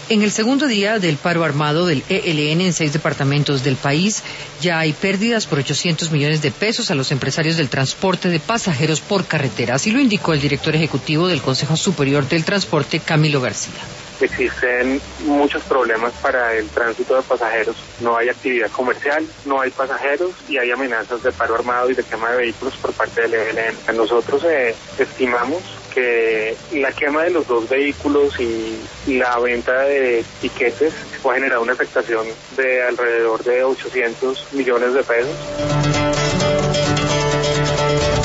En el segundo día del paro armado del ELN en 6 departamentos del país, ya hay pérdidas por 800 millones de pesos a los empresarios del transporte de pasajeros por carretera. Así lo indicó el director ejecutivo del Consejo Superior del Transporte, Camilo García. Existen muchos problemas para el tránsito de pasajeros. No hay actividad comercial, no hay pasajeros y hay amenazas de paro armado y de quema de vehículos por parte del ELN. Nosotros estimamos que la quema de los 2 vehículos y la venta de tiquetes va a generar una afectación de alrededor de 800 millones de pesos.